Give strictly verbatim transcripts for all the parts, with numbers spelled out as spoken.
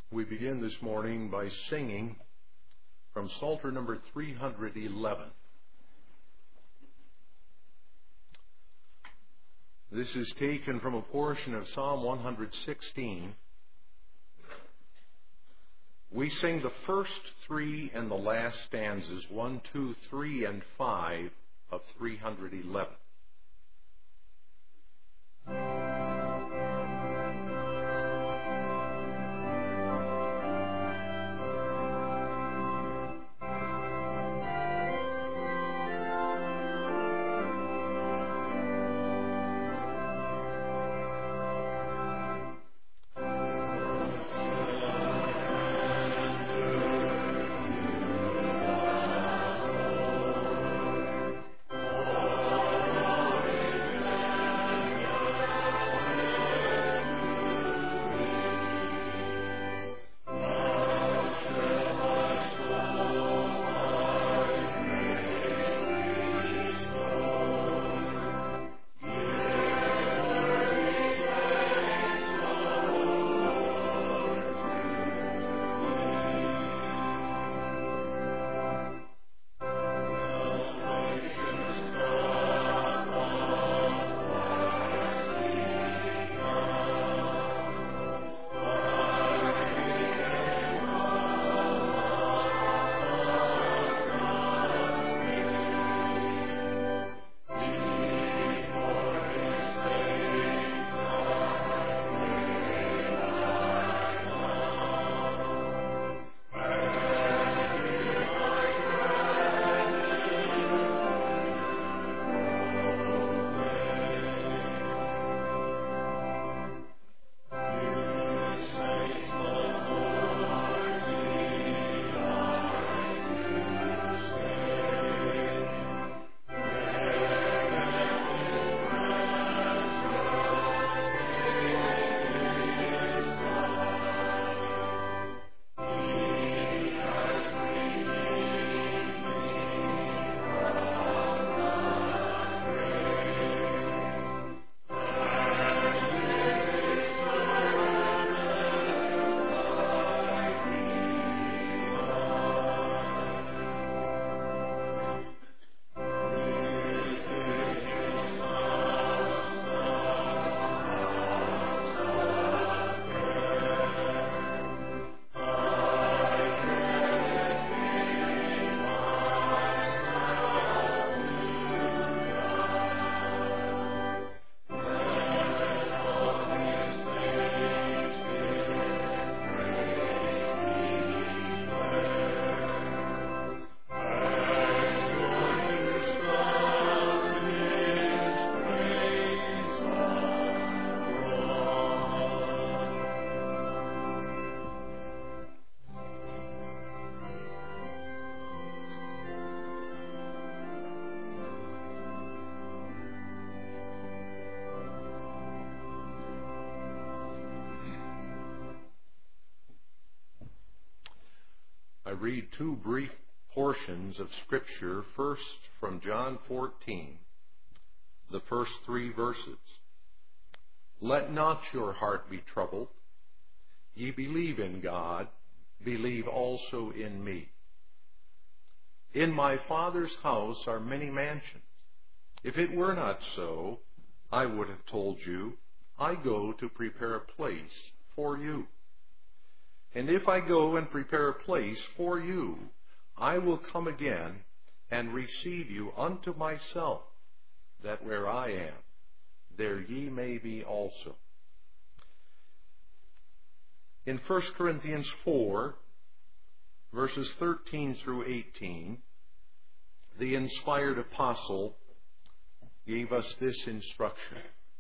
We begin this morning by singing from Psalter number three hundred eleven. This is taken from a portion of Psalm one hundred sixteen. We sing the first three and the last stanzas, one, two, three, and five of three hundred eleven. I read two brief portions of Scripture, first from John fourteen, the first three verses. Let not your heart be troubled. Ye believe in God, believe also in me. In my Father's house are many mansions. If it were not so, I would have told you, I go to prepare a place for you. And if I go and prepare a place for you, I will come again and receive you unto myself, that where I am, there ye may be also. In First Corinthians four, verses thirteen through eighteen, the inspired apostle gave us this instruction.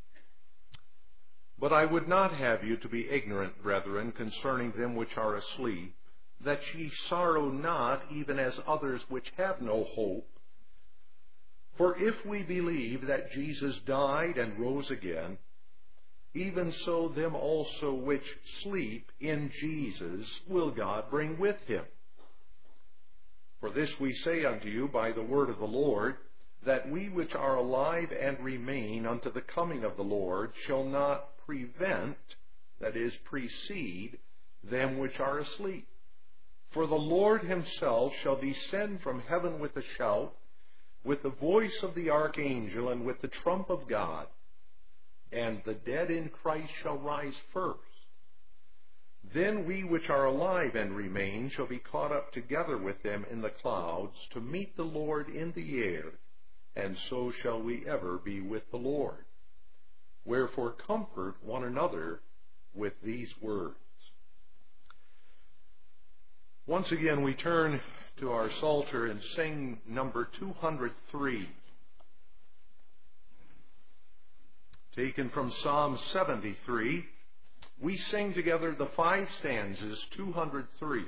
But I would not have you to be ignorant, brethren, concerning them which are asleep, that ye sorrow not, even as others which have no hope. For if we believe that Jesus died and rose again, even so them also which sleep in Jesus will God bring with him. For this we say unto you by the word of the Lord, that we which are alive and remain unto the coming of the Lord shall not prevent, that is, precede, them which are asleep. For the Lord himself shall descend from heaven with a shout, with the voice of the archangel, and with the trump of God. And the dead in Christ shall rise first. Then we which are alive and remain shall be caught up together with them in the clouds to meet the Lord in the air, and so shall we ever be with the Lord. Wherefore comfort one another with these words. Once again we turn to our Psalter and sing number two hundred three, taken from Psalm seventy-three. We sing together the five stanzas, two hundred three.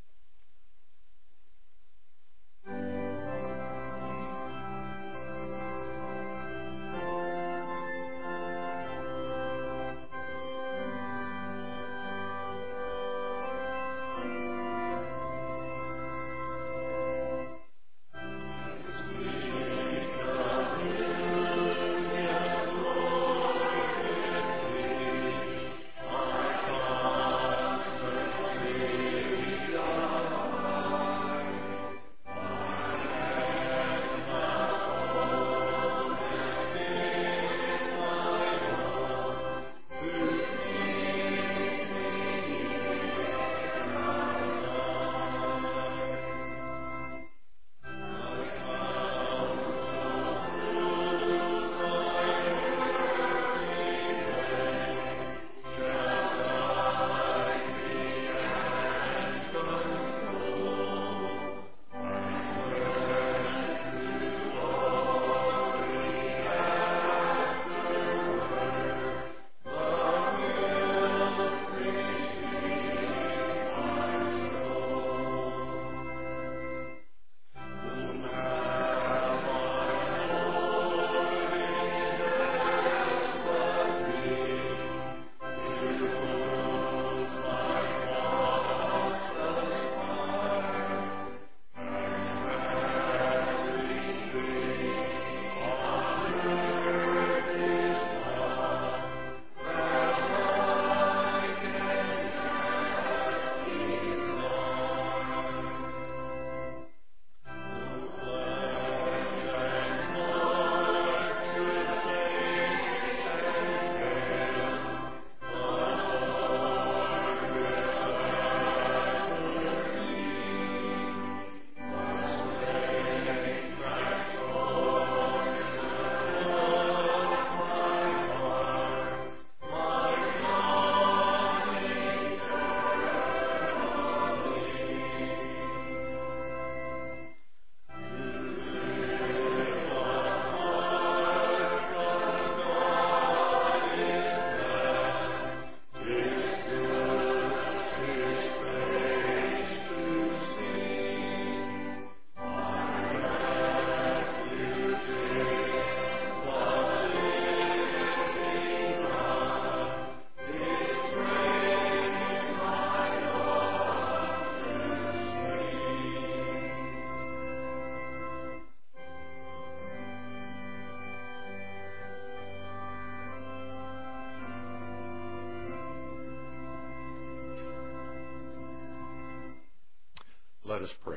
Let us pray.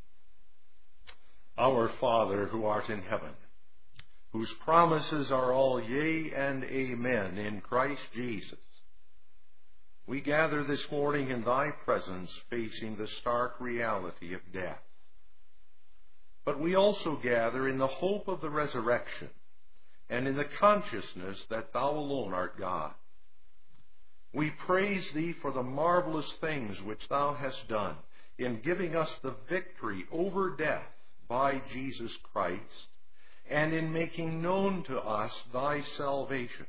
Our Father, who art in heaven, whose promises are all yea and amen in Christ Jesus, we gather this morning in thy presence facing the stark reality of death. But we also gather in the hope of the resurrection and in the consciousness that thou alone art God. We praise thee for the marvelous things which thou hast done in giving us the victory over death by Jesus Christ, and in making known to us thy salvation.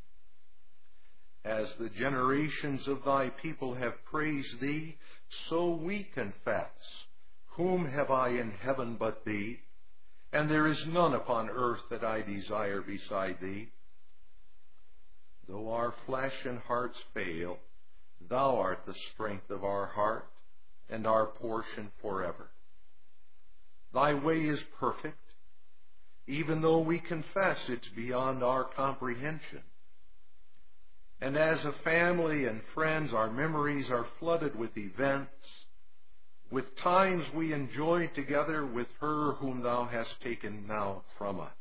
As the generations of thy people have praised thee, so we confess, whom have I in heaven but thee? And there is none upon earth that I desire beside thee. Though our flesh and hearts fail, thou art the strength of our heart and our portion forever. Thy way is perfect, even though we confess it's beyond our comprehension. And as a family and friends, our memories are flooded with events, with times we enjoyed together with her whom thou hast taken now from us.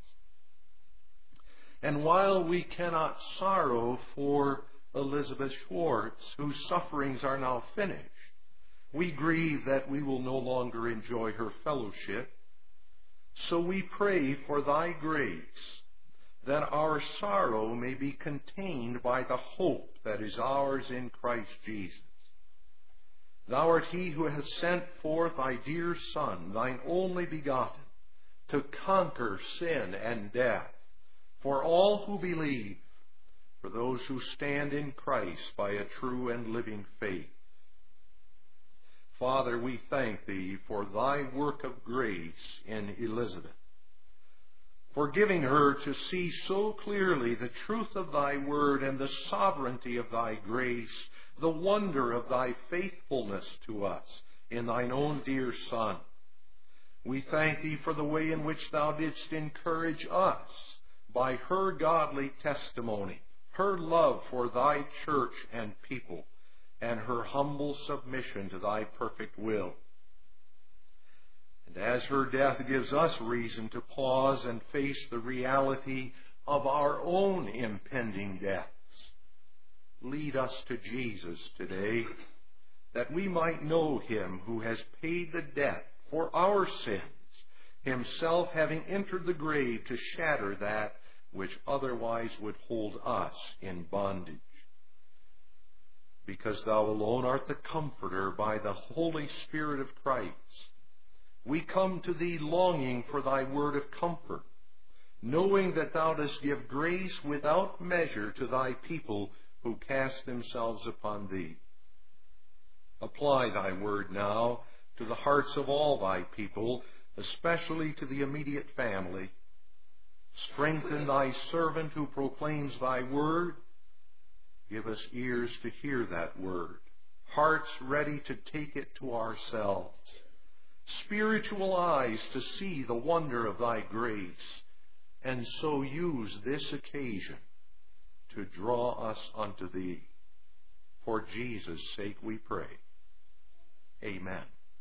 And while we cannot sorrow for Elizabeth Schwartz, whose sufferings are now finished, we grieve that we will no longer enjoy her fellowship. So we pray for thy grace, that our sorrow may be contained by the hope that is ours in Christ Jesus. Thou art he who hast sent forth thy dear Son, thine only begotten, to conquer sin and death, for all who believe, for those who stand in Christ by a true and living faith. Father, we thank thee for thy work of grace in Elizabeth, for giving her to see so clearly the truth of thy word and the sovereignty of thy grace, the wonder of thy faithfulness to us in thine own dear Son. We thank thee for the way in which thou didst encourage us by her godly testimony, her love for thy church and people, and her humble submission to thy perfect will. And as her death gives us reason to pause and face the reality of our own impending deaths, lead us to Jesus today, that we might know him who has paid the debt for our sins, himself having entered the grave to shatter that which otherwise would hold us in bondage. Because thou alone art the Comforter by the Holy Spirit of Christ, we come to thee longing for thy word of comfort, knowing that thou dost give grace without measure to thy people who cast themselves upon thee. Apply thy word now to the hearts of all thy people, especially to the immediate family. Strengthen thy servant who proclaims thy word. Give us ears to hear that word, hearts ready to take it to ourselves, spiritual eyes to see the wonder of thy grace, and so use this occasion to draw us unto thee. For Jesus' sake we pray. Amen.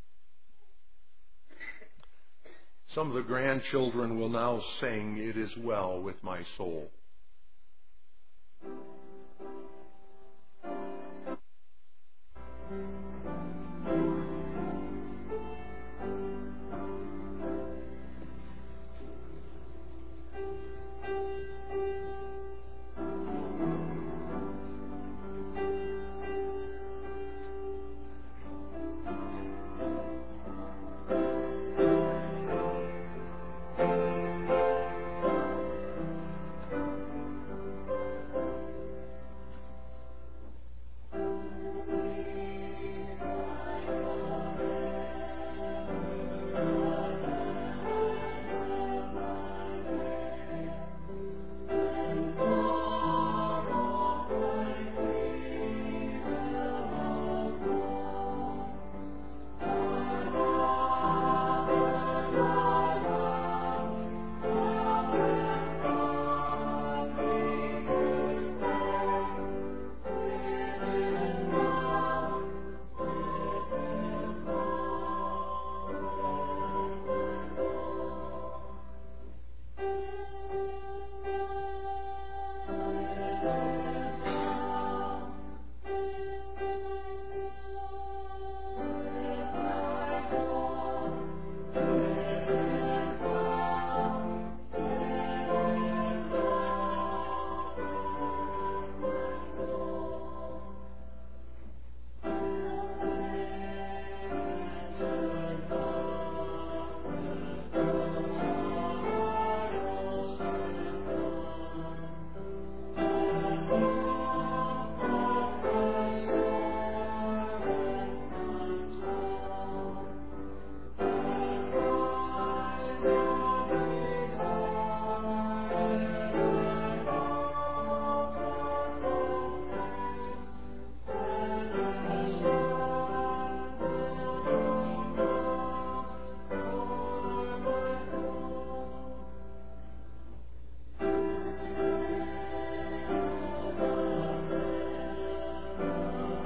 Some of the grandchildren will now sing, "It is Well with My Soul."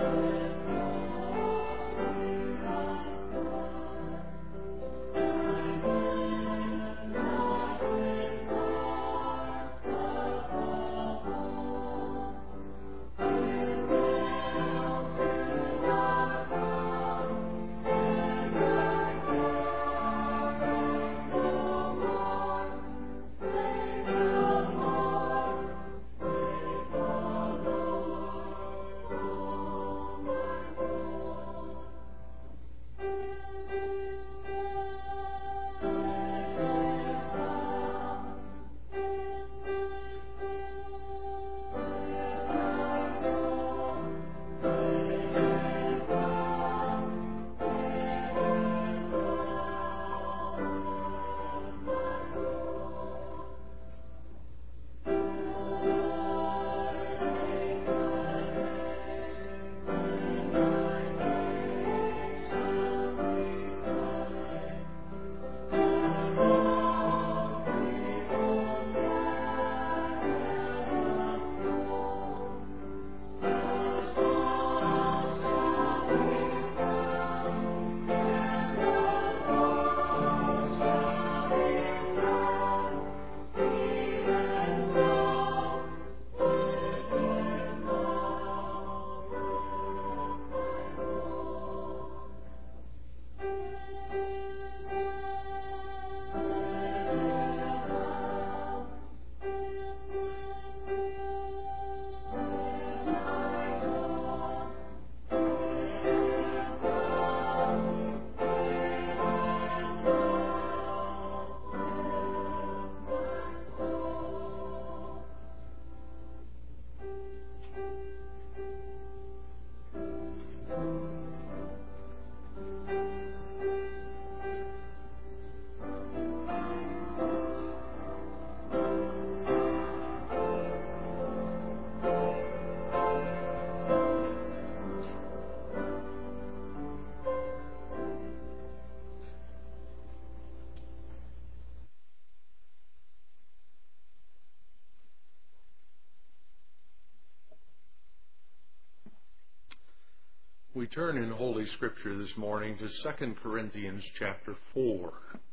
We turn in Holy Scripture this morning to Second Corinthians chapter four.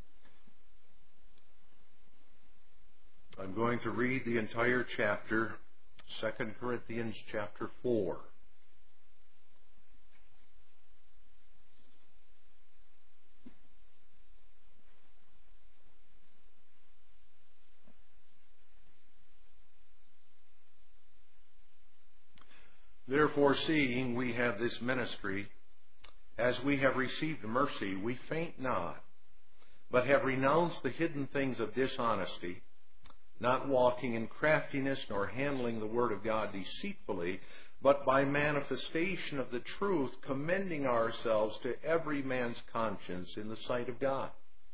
I'm going to read the entire chapter, Second Corinthians chapter four. Therefore, seeing we have this ministry, as we have received mercy, we faint not, but have renounced the hidden things of dishonesty, not walking in craftiness, nor handling the word of God deceitfully, but by manifestation of the truth, commending ourselves to every man's conscience in the sight of God.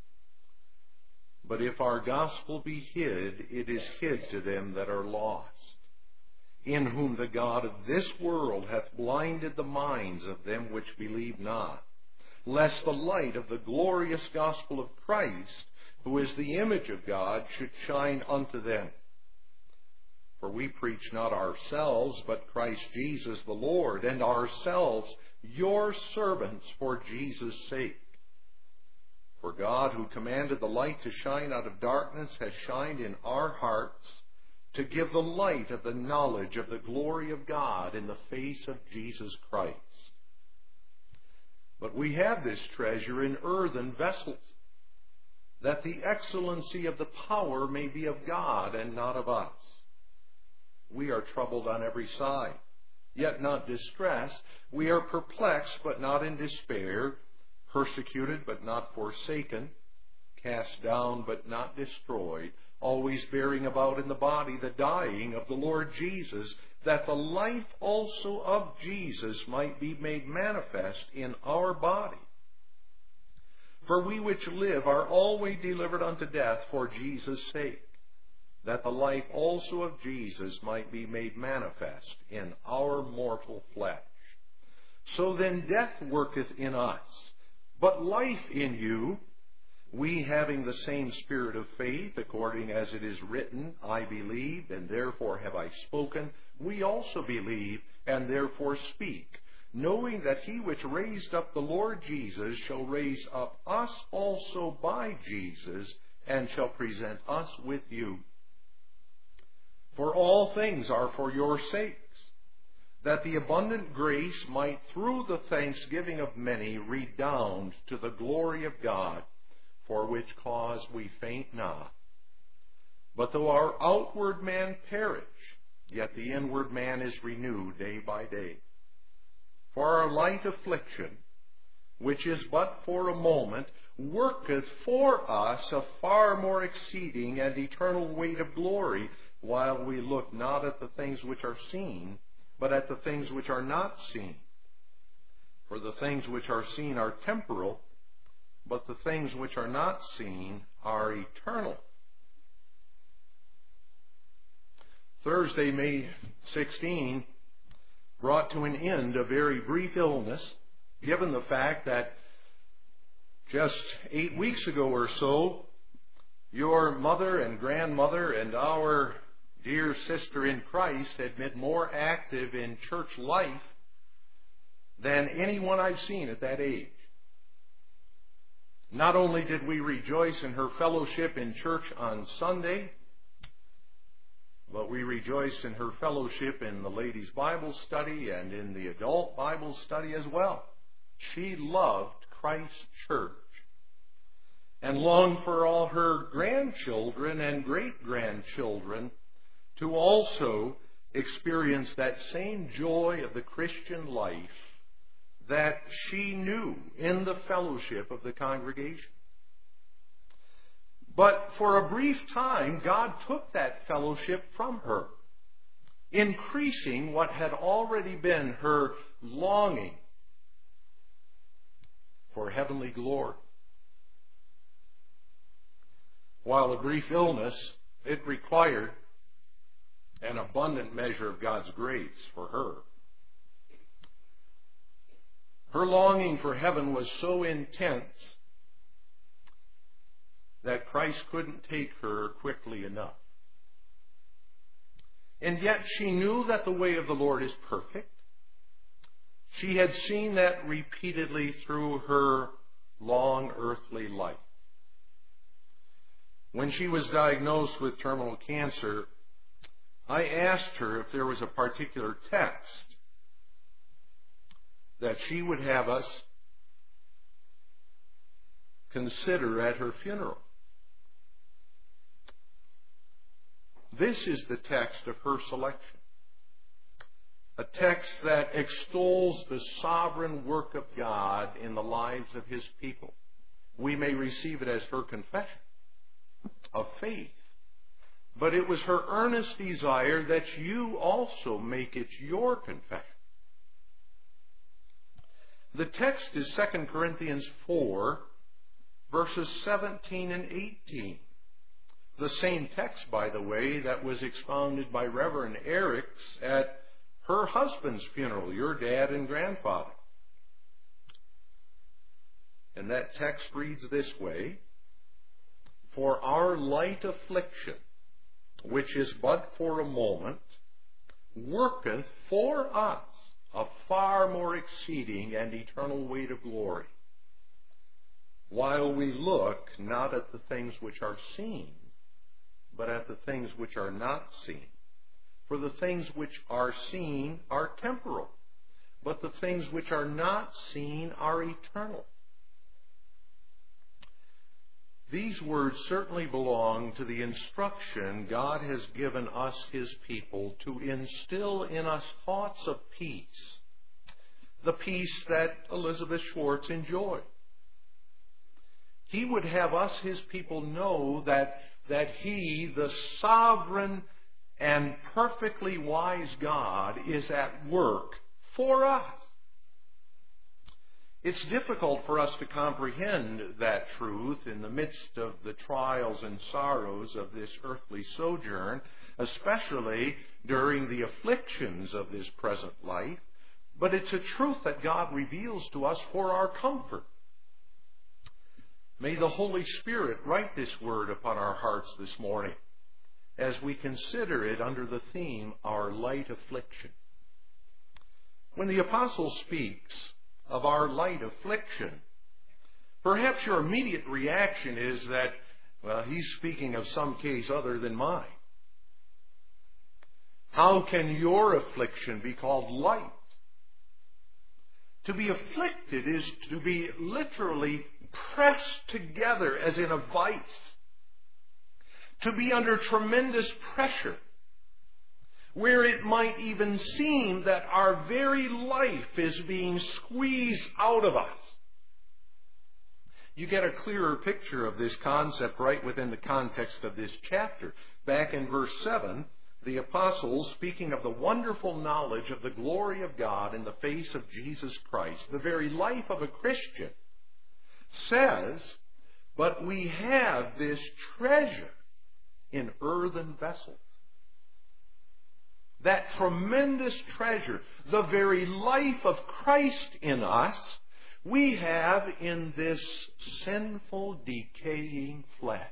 But if our gospel be hid, it is hid to them that are lost, in whom the God of this world hath blinded the minds of them which believe not, lest the light of the glorious gospel of Christ, who is the image of God, should shine unto them. For we preach not ourselves, but Christ Jesus the Lord, and ourselves your servants for Jesus' sake. For God, who commanded the light to shine out of darkness, has shined in our hearts, to give the light of the knowledge of the glory of God in the face of Jesus Christ. But we have this treasure in earthen vessels, that the excellency of the power may be of God and not of us. We are troubled on every side, yet not distressed. We are perplexed, but not in despair, persecuted, but not forsaken, cast down, but not destroyed, always bearing about in the body the dying of the Lord Jesus, that the life also of Jesus might be made manifest in our body. For we which live are always delivered unto death for Jesus' sake, that the life also of Jesus might be made manifest in our mortal flesh. So then death worketh in us, but life in you. We, having the same spirit of faith, according as it is written, I believed, and therefore have I spoken, we also believe, and therefore speak, knowing that he which raised up the Lord Jesus shall raise up us also by Jesus, and shall present us with you. For all things are for your sakes, that the abundant grace might through the thanksgiving of many redound to the glory of God, for which cause we faint not. But though our outward man perish, yet the inward man is renewed day by day. For our light affliction, which is but for a moment, worketh for us a far more exceeding and eternal weight of glory, while we look not at the things which are seen, but at the things which are not seen. For the things which are seen are temporal, but the things which are not seen are eternal. Thursday, May sixteenth, brought to an end a very brief illness, given the fact that just eight weeks ago or so, your mother and grandmother and our dear sister in Christ had been more active in church life than anyone I've seen at that age. Not only did we rejoice in her fellowship in church on Sunday, but we rejoiced in her fellowship in the ladies' Bible study and in the adult Bible study as well. She loved Christ's church and longed for all her grandchildren and great-grandchildren to also experience that same joy of the Christian life that she knew in the fellowship of the congregation. But for a brief time, God took that fellowship from her, increasing what had already been her longing for heavenly glory. While a brief illness, it required an abundant measure of God's grace for her. Her longing for heaven was so intense that Christ couldn't take her quickly enough. And yet she knew that the way of the Lord is perfect. She had seen that repeatedly through her long earthly life. When she was diagnosed with terminal cancer, I asked her if there was a particular text that she would have us consider at her funeral. This is the text of her selection. A text that extols the sovereign work of God in the lives of His people. We may receive it as her confession of faith, but it was her earnest desire that you also make it your confession. The text is Second Corinthians four, verses seventeen and eighteen. The same text, by the way, that was expounded by Reverend Eriks at her husband's funeral, your dad and grandfather. And that text reads this way: For our light affliction, which is but for a moment, worketh for us a far more exceeding and eternal weight of glory, while we look not at the things which are seen, but at the things which are not seen. For the things which are seen are temporal, but the things which are not seen are eternal. These words certainly belong to the instruction God has given us, His people, to instill in us thoughts of peace, the peace that Elizabeth Schwartz enjoyed. He would have us, His people, know that, that He, the sovereign and perfectly wise God, is at work for us. It's difficult for us to comprehend that truth in the midst of the trials and sorrows of this earthly sojourn, especially during the afflictions of this present life. But it's a truth that God reveals to us for our comfort. May the Holy Spirit write this word upon our hearts this morning as we consider it under the theme, Our Light Affliction. When the apostle speaks of our light affliction, perhaps your immediate reaction is that, well, he's speaking of some case other than mine. How can your affliction be called light? To be afflicted is to be literally pressed together as in a vice. To be under tremendous pressure, where it might even seem that our very life is being squeezed out of us. You get a clearer picture of this concept right within the context of this chapter. Back in verse seven, the apostle, speaking of the wonderful knowledge of the glory of God in the face of Jesus Christ, the very life of a Christian, says, "But we have this treasure in earthen vessels." That tremendous treasure, the very life of Christ in us, we have in this sinful, decaying flesh.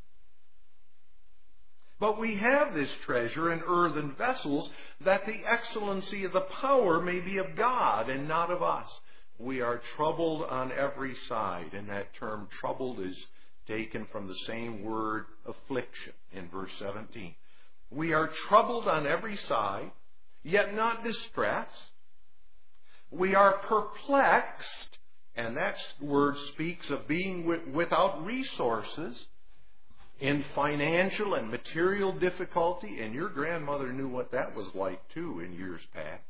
But we have this treasure in earthen vessels, that the excellency of the power may be of God and not of us. We are troubled on every side, and that term troubled is taken from the same word affliction in verse seventeen. We are troubled on every side, yet not distressed. We are perplexed, and that word speaks of being without resources, in financial and material difficulty, and your grandmother knew what that was like too in years past.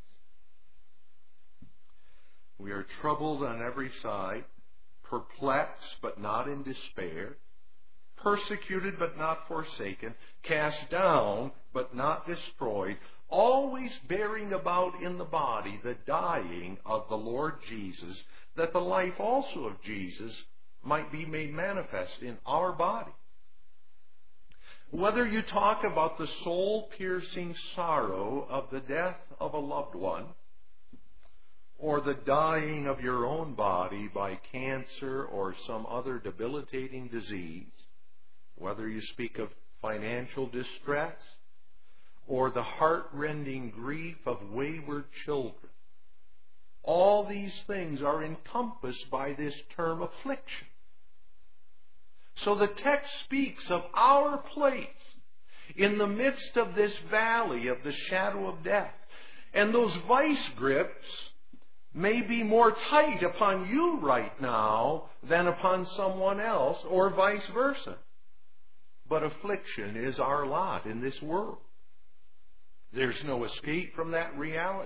We are troubled on every side, perplexed but not in despair, persecuted but not forsaken, cast down but not destroyed, always bearing about in the body the dying of the Lord Jesus, that the life also of Jesus might be made manifest in our body. Whether you talk about the soul-piercing sorrow of the death of a loved one, or the dying of your own body by cancer or some other debilitating disease, whether you speak of financial distress or the heart-rending grief of wayward children, all these things are encompassed by this term affliction. So the text speaks of our place in the midst of this valley of the shadow of death. And those vice grips may be more tight upon you right now than upon someone else, or vice versa. But affliction is our lot in this world. There's no escape from that reality.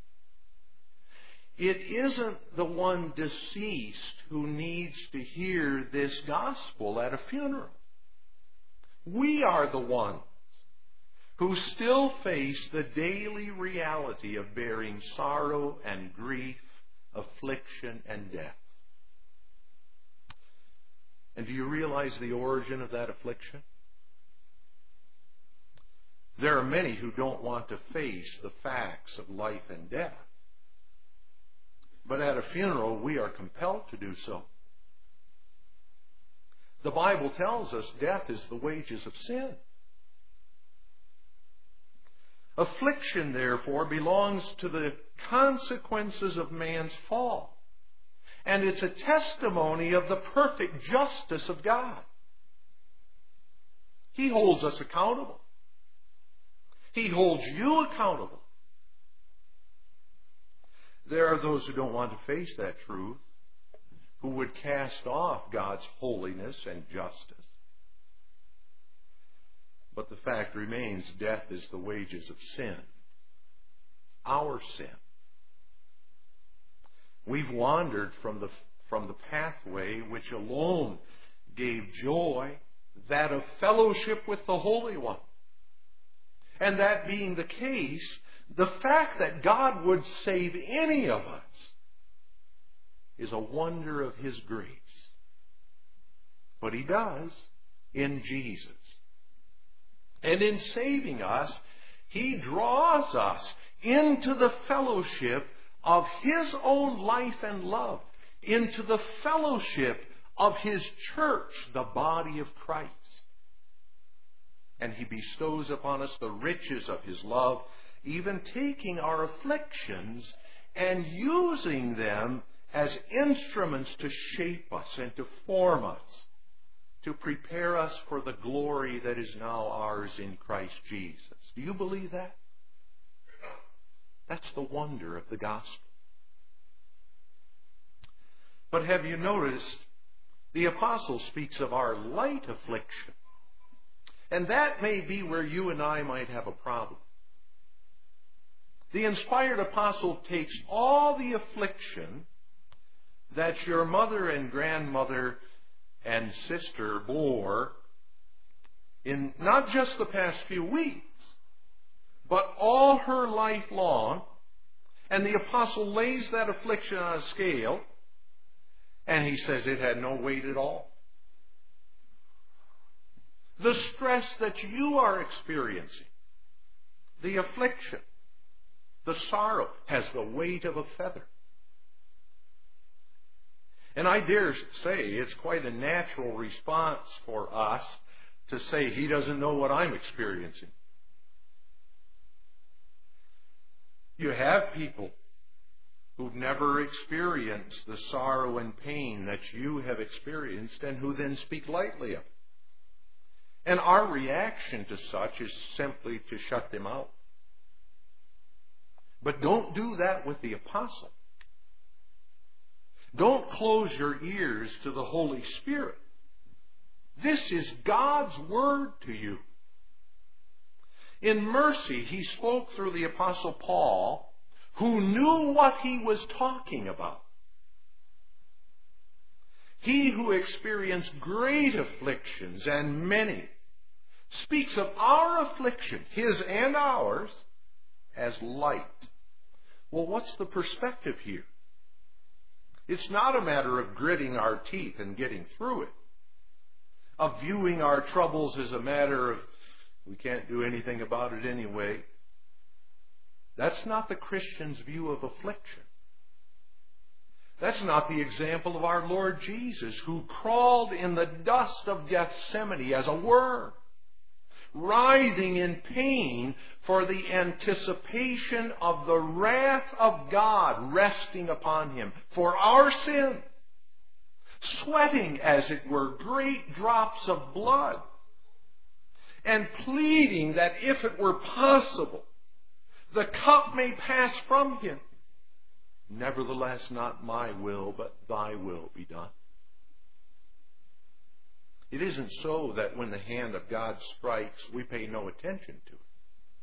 It isn't the one deceased who needs to hear this gospel at a funeral. We are the ones who still face the daily reality of bearing sorrow and grief, affliction and death. And do you realize the origin of that affliction? There are many who don't want to face the facts of life and death. But at a funeral, we are compelled to do so. The Bible tells us death is the wages of sin. Affliction, therefore, belongs to the consequences of man's fall. And it's a testimony of the perfect justice of God. He holds us accountable. He holds you accountable. There are those who don't want to face that truth, who would cast off God's holiness and justice. But the fact remains, death is the wages of sin. Our sin. We've wandered from the, from the pathway which alone gave joy, that of fellowship with the Holy One. And that being the case, the fact that God would save any of us is a wonder of His grace. But He does in Jesus. And in saving us, He draws us into the fellowship of His own life and love, into the fellowship of His church, the body of Christ. And He bestows upon us the riches of His love, even taking our afflictions and using them as instruments to shape us and to form us, to prepare us for the glory that is now ours in Christ Jesus. Do you believe that? That's the wonder of the gospel. But have you noticed, the apostle speaks of our light affliction. And that may be where you and I might have a problem. The inspired apostle takes all the affliction that your mother and grandmother and sister bore in not just the past few weeks, but all her life long, and the apostle lays that affliction on a scale, and he says it had no weight at all. The stress that you are experiencing, the affliction, the sorrow, has the weight of a feather. And I dare say it's quite a natural response for us to say, he doesn't know what I'm experiencing. You have people who've never experienced the sorrow and pain that you have experienced and who then speak lightly of it. And our reaction to such is simply to shut them out. But don't do that with the apostle. Don't close your ears to the Holy Spirit. This is God's word to you. In mercy, he spoke through the apostle Paul, who knew what he was talking about. He who experienced great afflictions, and many, speaks of our affliction, his and ours, as light. Well, what's the perspective here? It's not a matter of gritting our teeth and getting through it, of viewing our troubles as a matter of we can't do anything about it anyway. That's not the Christian's view of affliction. That's not the example of our Lord Jesus, who crawled in the dust of Gethsemane as a worm, writhing in pain for the anticipation of the wrath of God resting upon him for our sin, sweating, as it were, great drops of blood, and pleading that if it were possible, the cup may pass from him. Nevertheless, not my will, but thy will be done. It isn't so that when the hand of God strikes, we pay no attention to it.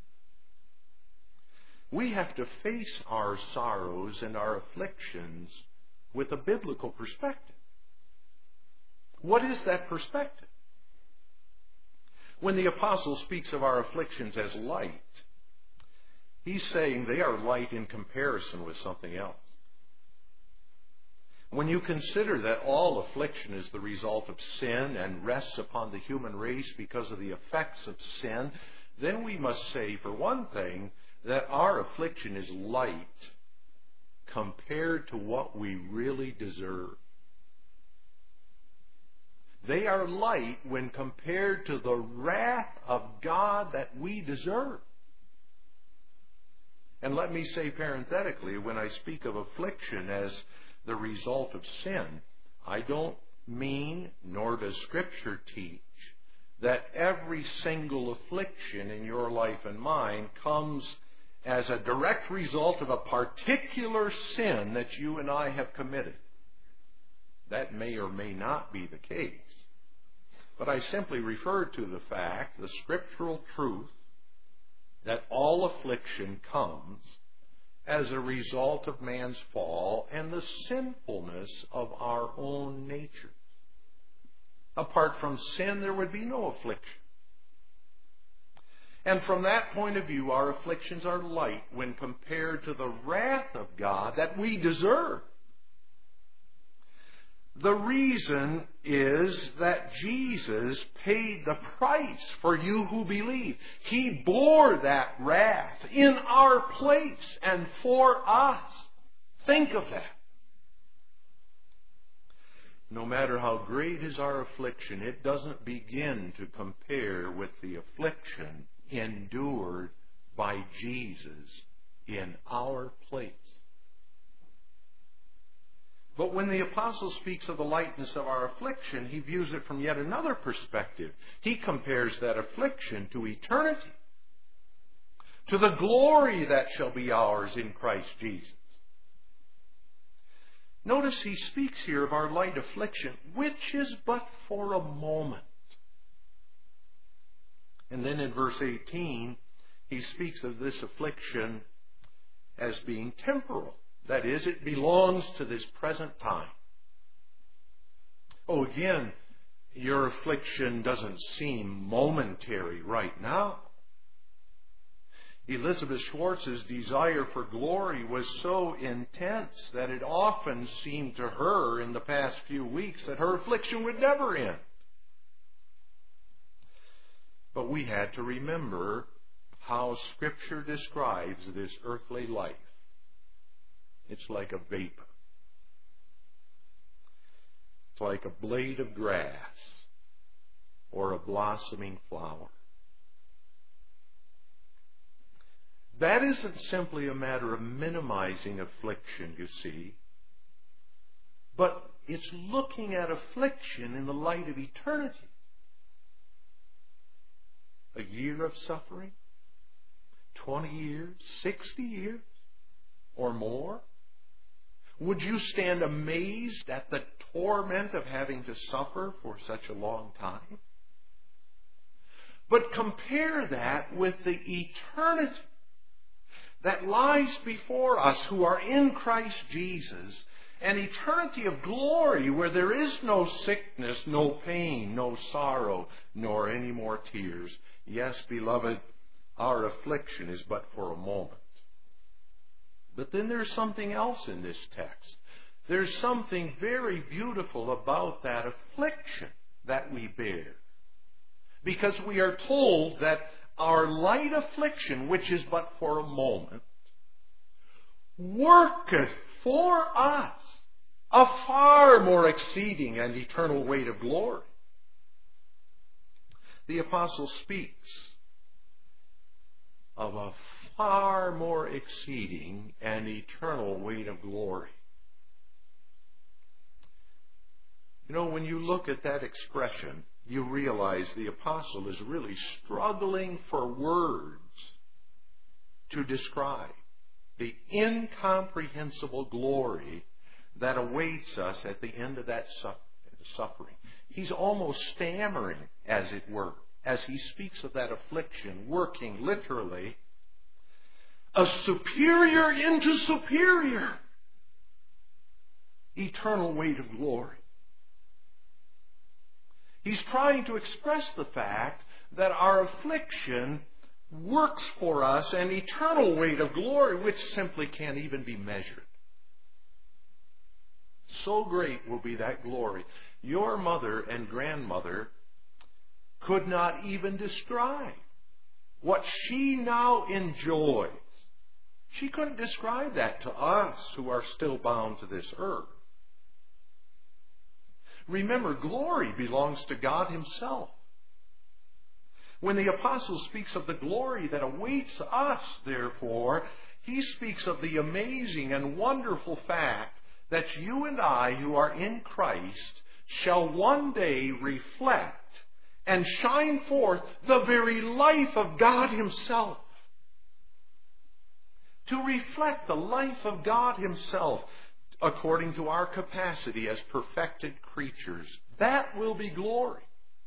We have to face our sorrows and our afflictions with a biblical perspective. What is that perspective? When the apostle speaks of our afflictions as light, he's saying they are light in comparison with something else. When you consider that all affliction is the result of sin and rests upon the human race because of the effects of sin, then we must say, for one thing, that our affliction is light compared to what we really deserve. They are light when compared to the wrath of God that we deserve. And let me say parenthetically, when I speak of affliction as the result of sin, I don't mean, nor does Scripture teach, that every single affliction in your life and mine comes as a direct result of a particular sin that you and I have committed. That may or may not be the case. But I simply refer to the fact, the scriptural truth, that all affliction comes as a result of man's fall and the sinfulness of our own nature. Apart from sin, there would be no affliction. And from that point of view, our afflictions are light when compared to the wrath of God that we deserve. The reason is that Jesus paid the price for you who believe. He bore that wrath in our place and for us. Think of that. No matter how great is our affliction, it doesn't begin to compare with the affliction endured by Jesus in our place. But when the apostle speaks of the lightness of our affliction, he views it from yet another perspective. He compares that affliction to eternity, to the glory that shall be ours in Christ Jesus. Notice he speaks here of our light affliction, which is but for a moment. And then in verse eighteen, he speaks of this affliction as being temporal. That is, it belongs to this present time. Oh, again, your affliction doesn't seem momentary right now. Elizabeth Schwartz's desire for glory was so intense that it often seemed to her in the past few weeks that her affliction would never end. But we had to remember how Scripture describes this earthly life. It's like a vapor. It's like a blade of grass or a blossoming flower. That isn't simply a matter of minimizing affliction, you see, but it's looking at affliction in the light of eternity. A year of suffering, twenty years, sixty years, or more? Would you stand amazed at the torment of having to suffer for such a long time? But compare that with the eternity that lies before us who are in Christ Jesus, an eternity of glory where there is no sickness, no pain, no sorrow, nor any more tears. Yes, beloved, our affliction is but for a moment. But then there's something else in this text. There's something very beautiful about that affliction that we bear. Because we are told that our light affliction, which is but for a moment, worketh for us a far more exceeding and eternal weight of glory. The apostle speaks of a far more exceeding and eternal weight of glory. You know, when you look at that expression, you realize the apostle is really struggling for words to describe the incomprehensible glory that awaits us at the end of that suffering. He's almost stammering, as it were, as he speaks of that affliction, working literally a superior into superior eternal weight of glory. He's trying to express the fact that our affliction works for us an eternal weight of glory which simply can't even be measured. So great will be that glory. Your mother and grandmother could not even describe what she now enjoys. She couldn't describe that to us who are still bound to this earth. Remember, glory belongs to God Himself. When the apostle speaks of the glory that awaits us, therefore, he speaks of the amazing and wonderful fact that you and I who are in Christ shall one day reflect and shine forth the very life of God Himself. To reflect the life of God Himself according to our capacity as perfected creatures, that will be glory.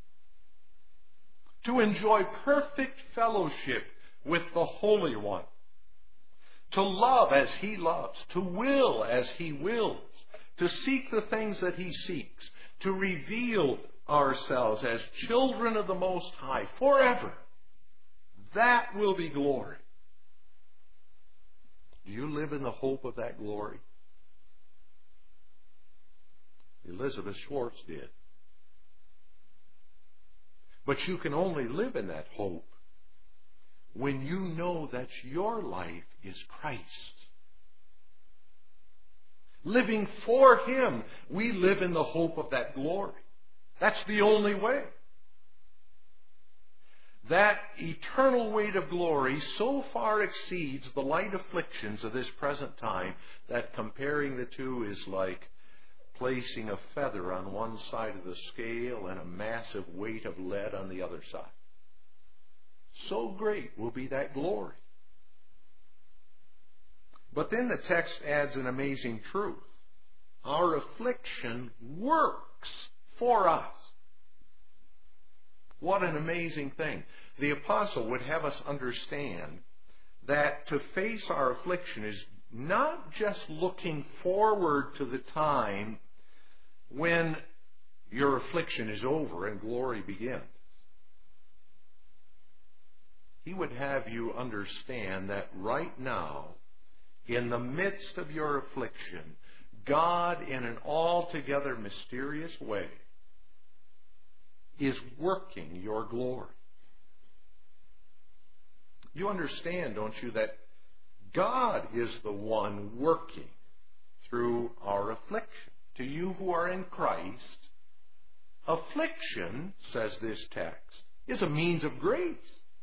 To enjoy perfect fellowship with the Holy One. To love as He loves. To will as He wills. To seek the things that He seeks. To reveal ourselves as children of the Most High forever. That will be glory. Do you live in the hope of that glory? Elizabeth Schwartz did. But you can only live in that hope when you know that your life is Christ. Living for Him, we live in the hope of that glory. That's the only way. That eternal weight of glory so far exceeds the light afflictions of this present time that comparing the two is like placing a feather on one side of the scale and a massive weight of lead on the other side. So great will be that glory. But then the text adds an amazing truth. Our affliction works for us. What an amazing thing. The apostle would have us understand that to face our affliction is not just looking forward to the time when your affliction is over and glory begins. He would have you understand that right now, in the midst of your affliction, God, in an altogether mysterious way, is working your glory. You understand, don't you, that God is the one working through our affliction. To you who are in Christ, affliction, says this text, is a means of grace.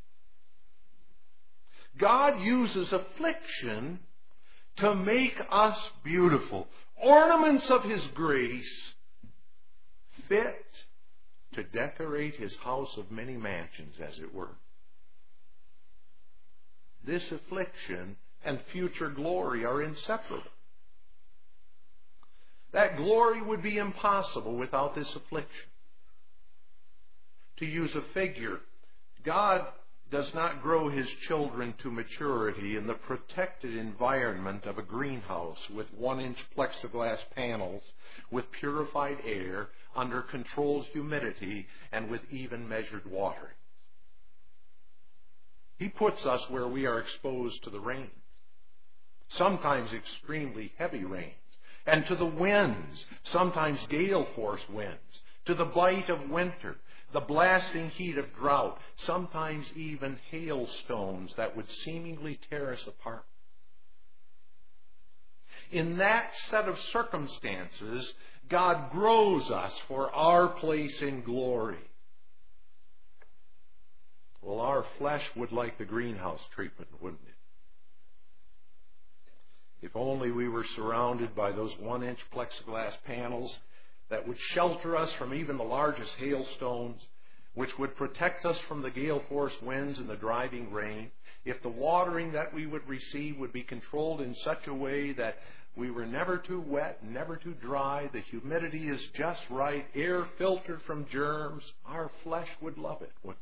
God uses affliction to make us beautiful, ornaments of His grace, fit to decorate His house of many mansions, as it were. This affliction and future glory are inseparable. That glory would be impossible without this affliction. To use a figure, God does not grow His children to maturity in the protected environment of a greenhouse with one-inch plexiglass panels, with purified air, under controlled humidity, and with even measured watering. He puts us where we are exposed to the rains, sometimes extremely heavy rains, and to the winds, sometimes gale force winds, to the bite of winter, the blasting heat of drought, sometimes even hailstones that would seemingly tear us apart. In that set of circumstances, God grows us for our place in glory. Well, our flesh would like the greenhouse treatment, wouldn't it? If only we were surrounded by those one-inch plexiglass panels that would shelter us from even the largest hailstones, which would protect us from the gale force winds and the driving rain. If the watering that we would receive would be controlled in such a way that we were never too wet, never too dry, the humidity is just right, air filtered from germs, our flesh would love it, wouldn't it?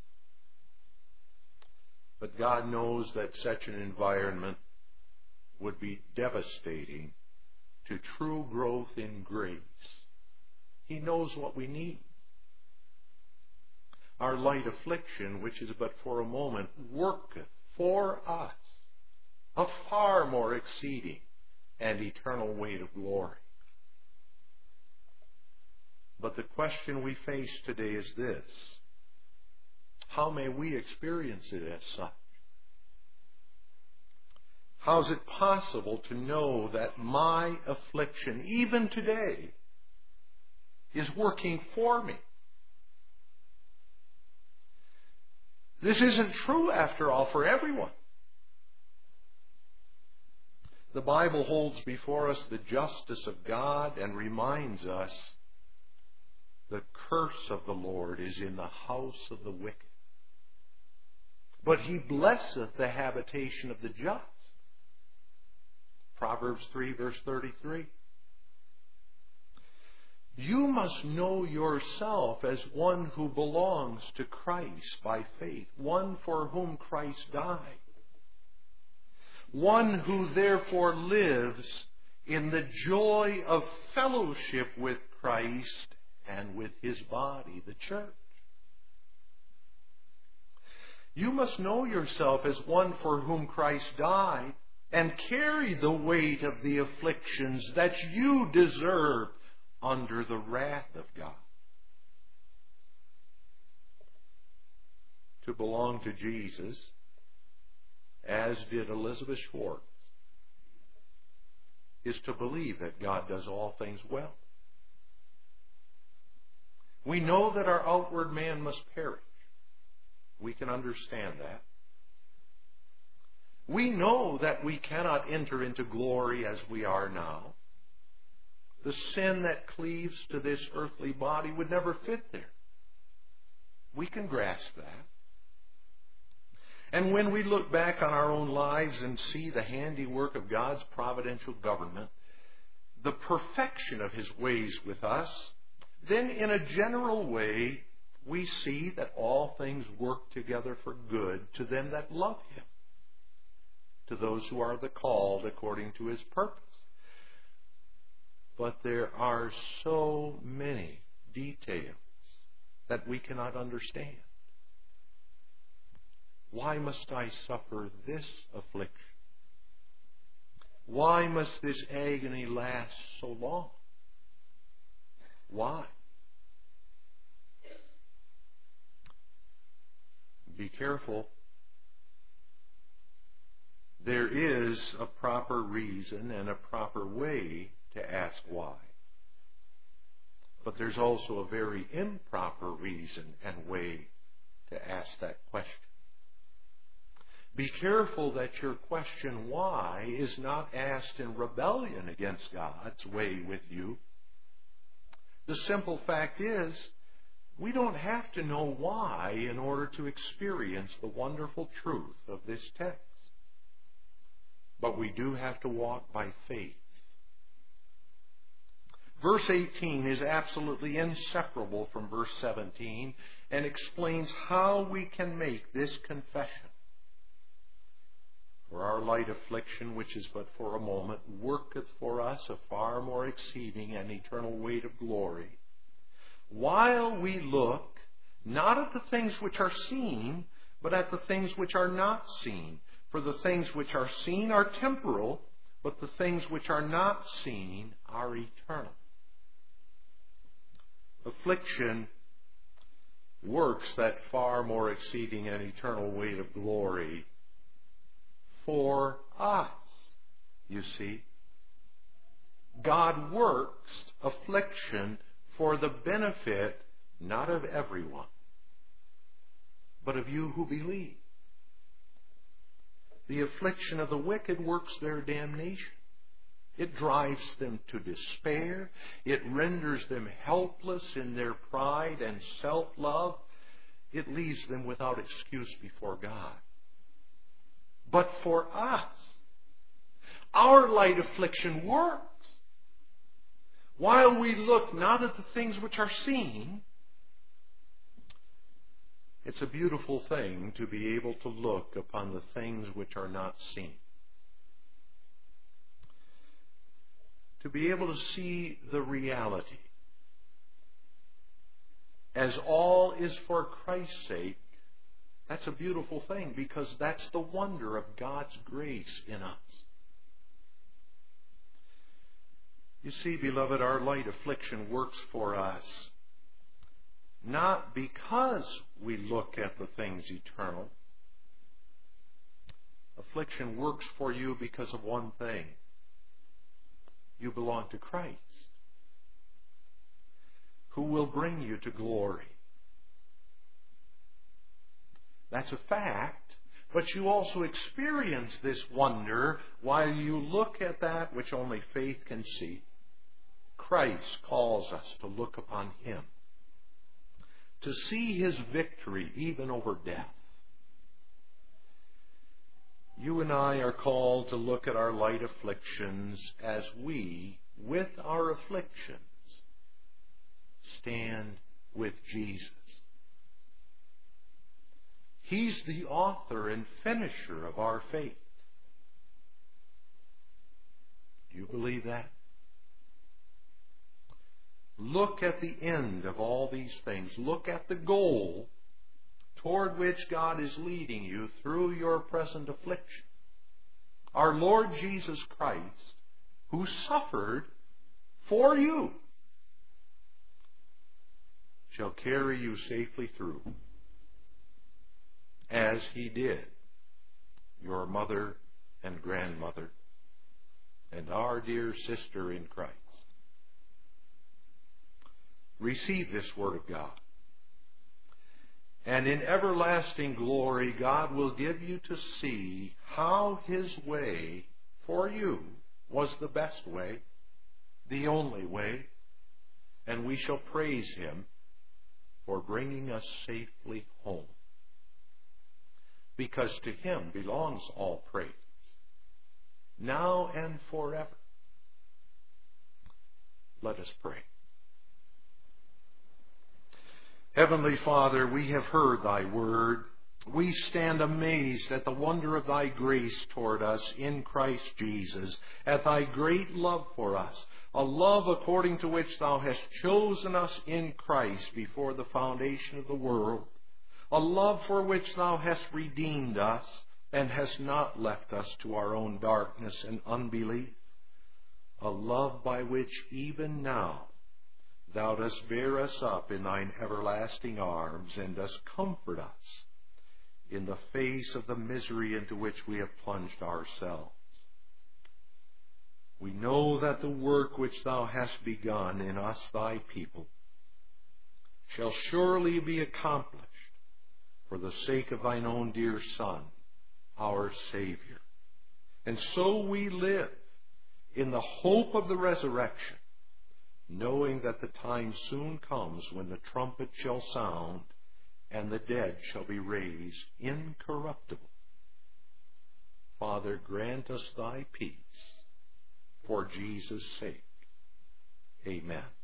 But God knows that such an environment would be devastating to true growth in grace. He knows what we need. Our light affliction, which is but for a moment, worketh for us a far more exceeding and eternal weight of glory. But the question we face today is this: how may we experience it as such? How is it possible to know that my affliction, even today, is working for me? This isn't true, after all, for everyone. The Bible holds before us the justice of God and reminds us the curse of the Lord is in the house of the wicked, but He blesseth the habitation of the just. Proverbs three, verse thirty-three. You must know yourself as one who belongs to Christ by faith, one for whom Christ died, one who therefore lives in the joy of fellowship with Christ and with His body, the church. You must know yourself as one for whom Christ died and carry the weight of the afflictions that you deserve under the wrath of God. To belong to Jesus, as did Elizabeth Schwartz, is to believe that God does all things well. We know that our outward man must perish. We can understand that. We know that we cannot enter into glory as we are now. The sin that cleaves to this earthly body would never fit there. We can grasp that. And when we look back on our own lives and see the handiwork of God's providential government, the perfection of His ways with us, then in a general way, we see that all things work together for good to them that love Him, to those who are the called according to His purpose. But there are so many details that we cannot understand. Why must I suffer this affliction? Why must this agony last so long? Why? Be careful. There is a proper reason and a proper way to ask why. But there's also a very improper reason and way to ask that question. Be careful that your question why is not asked in rebellion against God's way with you. The simple fact is, we don't have to know why in order to experience the wonderful truth of this text. But we do have to walk by faith. Verse eighteen is absolutely inseparable from verse seventeen and explains how we can make this confession. For our light affliction, which is but for a moment, worketh for us a far more exceeding and eternal weight of glory, while we look not at the things which are seen, but at the things which are not seen. For the things which are seen are temporal, but the things which are not seen are eternal. Affliction works that far more exceeding and eternal weight of glory for us, you see. God works affliction for the benefit not of everyone, but of you who believe. The affliction of the wicked works their damnation. It drives them to despair. It renders them helpless in their pride and self-love. It leaves them without excuse before God. But for us, our light affliction works. While we look not at the things which are seen, it's a beautiful thing to be able to look upon the things which are not seen. To be able to see the reality. As all is for Christ's sake, that's a beautiful thing, because that's the wonder of God's grace in us. You see, beloved, our light affliction works for us not because we look at the things eternal. Affliction works for you because of one thing. You belong to Christ, who will bring you to glory. That's a fact, but you also experience this wonder while you look at that which only faith can see. Christ calls us to look upon Him, to see His victory even over death. You and I are called to look at our light afflictions as we, with our afflictions, stand with Jesus. He's the author and finisher of our faith. Do you believe that? Look at the end of all these things. Look at the goal toward which God is leading you through your present affliction. Our Lord Jesus Christ, who suffered for you, shall carry you safely through, as He did your mother and grandmother and our dear sister in Christ. Receive this Word of God. And in everlasting glory, God will give you to see how His way for you was the best way, the only way, and we shall praise him for bringing us safely home. Because to him belongs all praise, now and forever. Let us pray. Heavenly Father, we have heard thy word. We stand amazed at the wonder of thy grace toward us in Christ Jesus, at thy great love for us, a love according to which thou hast chosen us in Christ before the foundation of the world, a love for which thou hast redeemed us and hast not left us to our own darkness and unbelief, a love by which even now thou dost bear us up in thine everlasting arms and dost comfort us in the face of the misery into which we have plunged ourselves. We know that the work which thou hast begun in us, thy people, shall surely be accomplished for the sake of thine own dear Son, our Savior. And so we live in the hope of the resurrection, knowing that the time soon comes when the trumpet shall sound and the dead shall be raised incorruptible. Father, grant us thy peace for Jesus' sake. Amen.